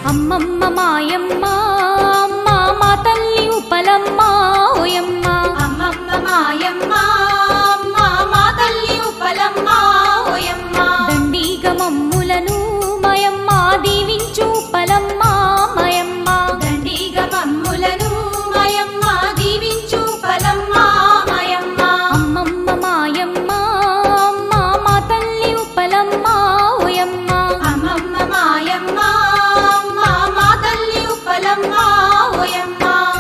అమ్మమ్మ మాయమ్మ అమ్మ మా తల్లి ఉప్పలమ్మ ఓయమ్మ అమ్మమ్మ మాయమ్మ అమ్మ మా తల్లి ఉప్పలమ్మ ఓయమ్మ దండిగ మమ్ములను మాయమ్మ దీవించు ఉప్పలమ్మ మాయమ్మ దండిగ మమ్ములను మాయమ్మ దీవించు ఉప్పలమ్మ మాయమ్మ అమ్మమ్మ మాయమ్మ అమ్మ మా తల్లి ఉప్పలమ్మ ఓయమ్మ అమ్మమ్మ మాయమ్మ అమ్మ మా తల్లి ఉప్పలమ్మ ఓయమ్మ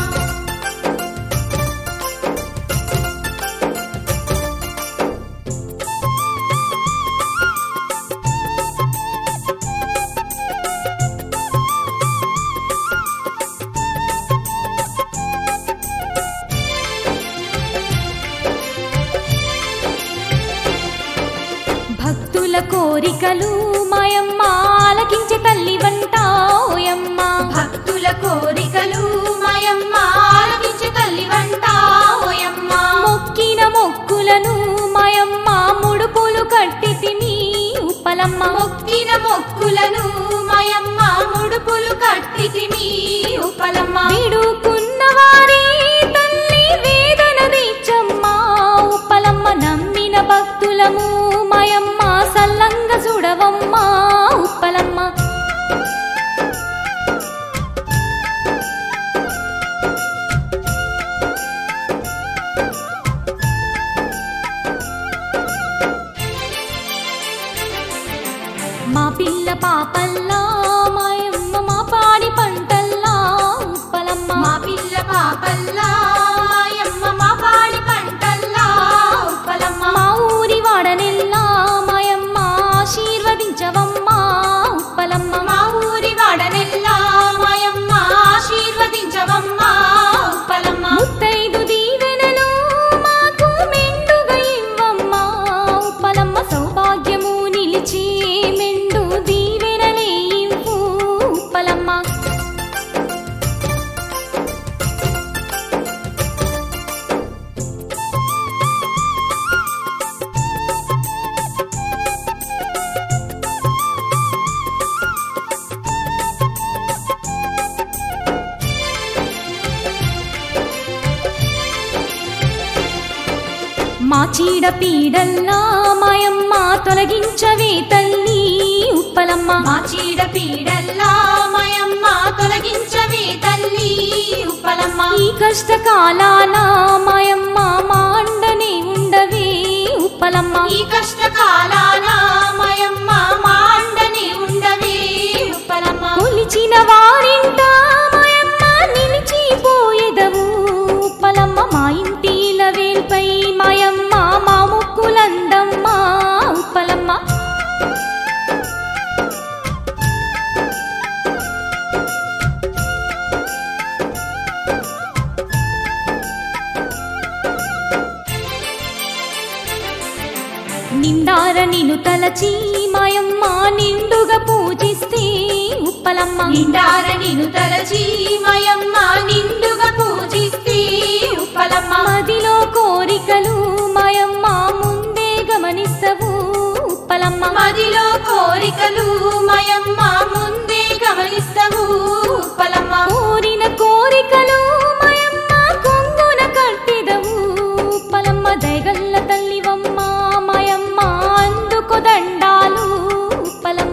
భక్తుల కోరికలు మాయమ్మ ఆలకించే తల్లి వంట ఓయమ్మ భక్తుల కోరికలు మాయమ్మ ఆలకించే తల్లి వంట ఓయమ్మ మొక్కిన మొక్కులను మాయమ్మ ముడుపులు కట్టితిని ఉప్పలమ్మ మొక్కిన మొక్కులను మాయమ్మ ముడుపులు కట్టితిమి ఉప్పలమ్మ వేడుకున్న వారి తల్లి వేదన దీచమ్మ ఉప్పలమ్మ నమ్మిన భక్తులము మాయమ్మ సల్లంగ చూడవమ్మ ఉప్పలమ్మ మా పిల్ల పాపల్లా మాయమ్మ మా పాడి పంటల్లా ఉప్పలమ్మ మా పిల్ల పాపల్లా మాయమ్మ మా పాడి పంటల్లా ఉప్పలమ్మ మా ఊరి వాడనెల్లా మాయమ్మ ఆశీర్వదించవమ్మ ఉప్పలమ్మ మా ఊరి వాడనెల్లా మాయమ్మ ఆశీర్వదించవమ్మ ఉప్పలమ్మ ముత్తైదు దీవెనలు మాకు మెండుగా ఇవ్వమ్మ ఉప్పలమ్మ సౌభాగ్యము నిలిచి మెండు దీవెనలే ఇవ్వు ఉప్పలమ్మ మా చీడ పీడల్లా మాయమ్మ తొలగించవే తల్లి ఉప్పలమ్మ మా చీడ పీడల్లా మాయమ్మ తొలగించవే తల్లి ఉప్పలమ్మ ఈ కష్టకాలాన మాయమ్మ మా అండనే ఉండవే ఉప్పలమ్మ ఈ కష్టకాలాన మాయమ్మ మా అండనే ఉండవే ఉప్పలమ్మ కొలిచిన వారింట మాయమ్మ నిలిచిపోయేదవు ఉప్పలమ్మ మా ఇంటి ఇలవేల్పై మాయమ్మ మా ముక్కులందమ్మ ఉప్పలమ్మ నిండార నిన్ను తలచి మాయమ్మ నిండుగా పూజిస్తే ఉప్పలమ్మ నిండార నిన్ను తలచి మాయమ్మ నిండుగా పూజిస్తే ఉప్పలమ్మ మదిలో కోరికలు మాయమ్మ ముందే గమనిస్తవు ఉప్పలమ్మ మదిలో కోరికలు మాయమ్మ ముందే గమనిస్తవు ఉప్పలమ్మ కోరిన కోరికలు మాయమ్మ కొంగున కట్టిదవు ఉప్పలమ్మ దయగల్ల తల్లివమ్మ మాయమ్మ అందుకు దండాలు ఉప్పలమ్మ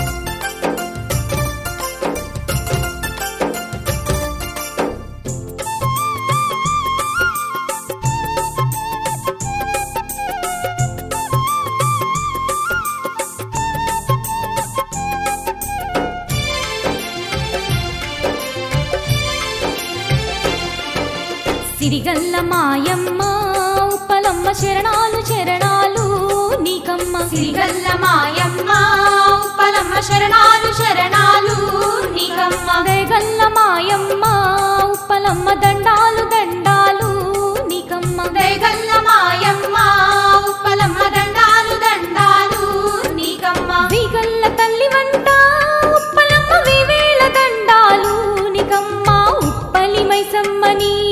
సిరిగల్ల మాయమ్మ ఉప్పలమ్మ శరణాలు శరణాలు నీకమ్మ సిరిగల్ల మాయమ్మ ఉప్పలమ్మ శరణాలు శరణాలు నీకమ్మ దయగల్ల మాయమ్మ ఉప్పలమ్మ దండాలు దండాలు నీకమ్మ దయగల్ల మాయమ్మ ఉప్పలమ్మ దండాలు దండాలు నీకమ్మ విగల్ల తల్లి వంట ఉప్పలమ్మ వివేల దండాలు నీకమ్మ ఉప్పలి మైసమ్మని